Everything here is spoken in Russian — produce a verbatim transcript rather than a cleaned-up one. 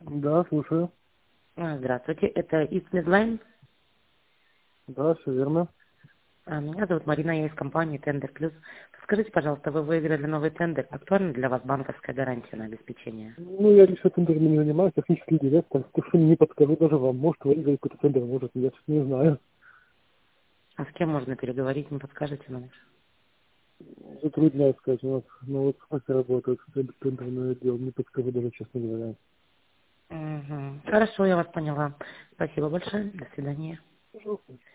Да, слушаю. А, Здравствуйте, это East Midline. Да, все верно. А, Меня зовут Марина, я из компании Tender Plus. Скажите, пожалуйста, вы выиграли новый тендер. Актуальна для вас банковская гарантия на обеспечение? Ну, я лично тендерами не занимаюсь, технический директор. То, что не подскажу даже вам. Может, выиграть какой-то тендер, может, я честно не знаю. А с кем можно переговорить, не подскажете нам? Затрудняюсь сказать, у нас на вот работает тендерный отдел, не подскажу даже, честно говоря. Угу. Хорошо, я вас поняла. Спасибо большое. До свидания. Пожалуйста.